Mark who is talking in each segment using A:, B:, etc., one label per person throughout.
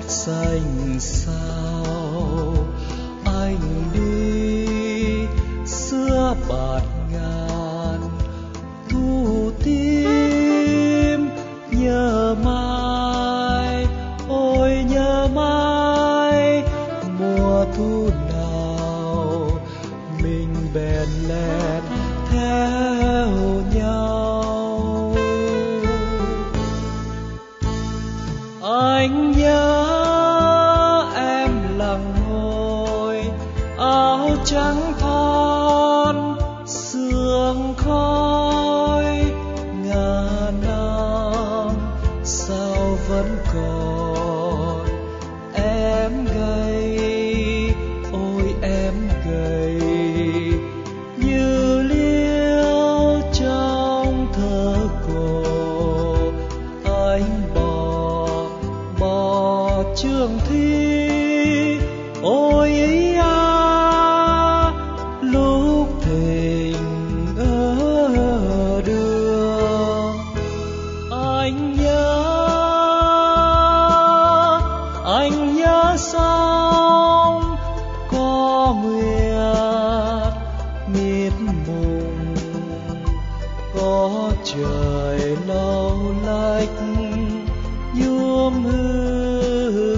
A: xanh sao. Anh đi xưa bạt ngàn thu tim, nhớ mai ôi nhớ mai mùa thu nào mình bèn lén theo nhau. Anh nhớ em lặng ngồi áo trắng thon sương khói ngàn năm sao vẫn còn em gầy, ôi em gầy như liễu trong thơ cổ. Anh bỏ trường thi ôi ý à, lúc thình ở đường. Anh nhớ sông có nguyệt mịt mùng, có trời lâu lách nhuốm hư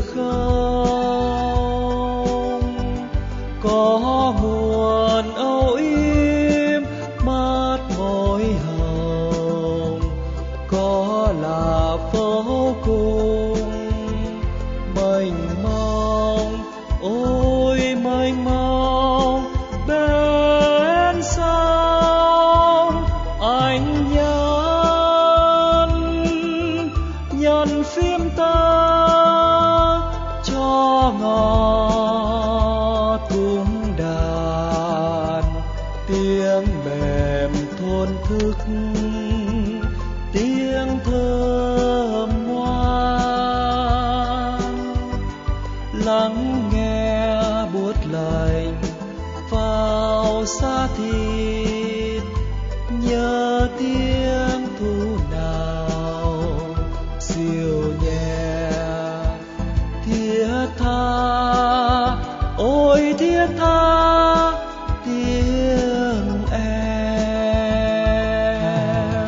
A: không, có nguồn âu yếm mát môi hồng, có là phố cùng mênh mông, ôi mênh mông bên sông. Anh nhân phim ta cho ngọt cung đàn, tiếng mềm thôn thức tiếng thơm ngoan. Lắng nghe buốt lạnh vào da thịt, nhớ tiếng thu nào dịu nhẹ thiết tha, ôi thiết tha tiếng em.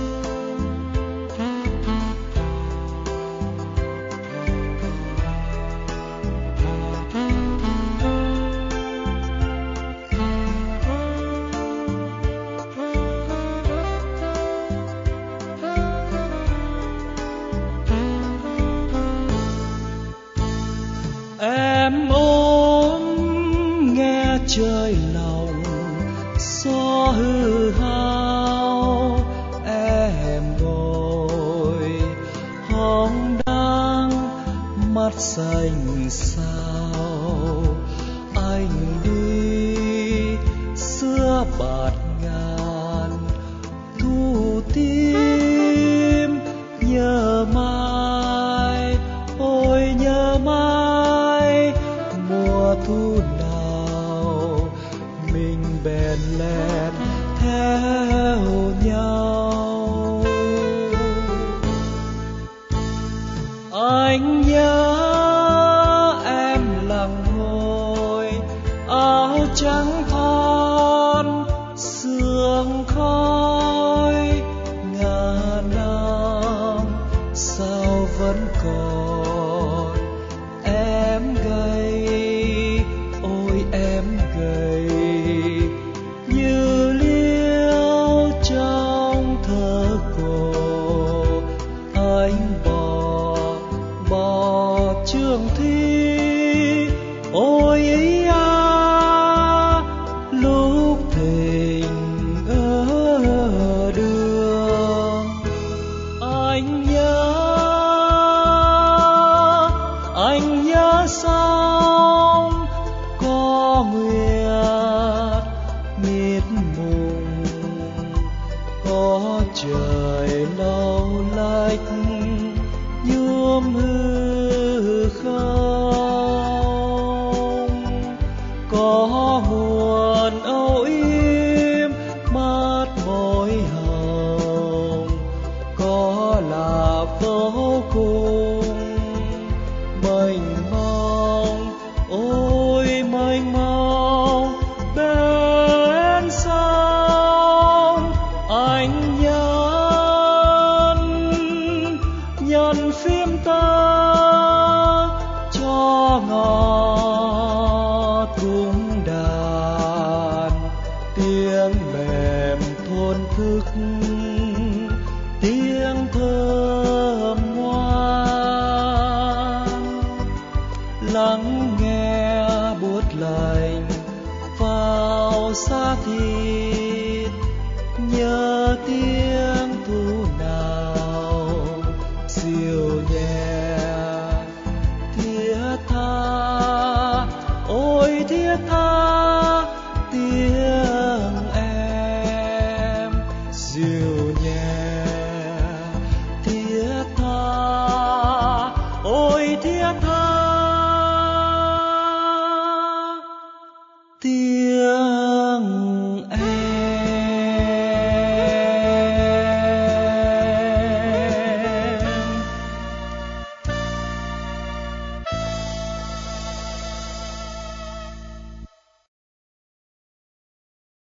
A: Em ôm nghe trời lòng gió hư hao, em ngồi hóng đắng mắt xanh sao. Anh đi xưa bạt ngàn thu tim, nhớ mai ôi nhớ mai mùa thu nào mình bèn lén theo nhau. Anh nhớ em lặng ngồi áo trắng thon sương khói ngàn năm sao vẫn còn em gầy, ôi em gầy như liễu trong thơ cổ. Anh bỏ trường thi ôi ý à, lúc thình ở đường. Anh nhớ sông có nguyệt mịt mùng, có trời lâu lách nhuốm hư không, có nguồn âu yếm mát môi hồng, có là phố cùng mênh anh nhân phim ta cho ngọt cung đàn tiếng mềm thôn thức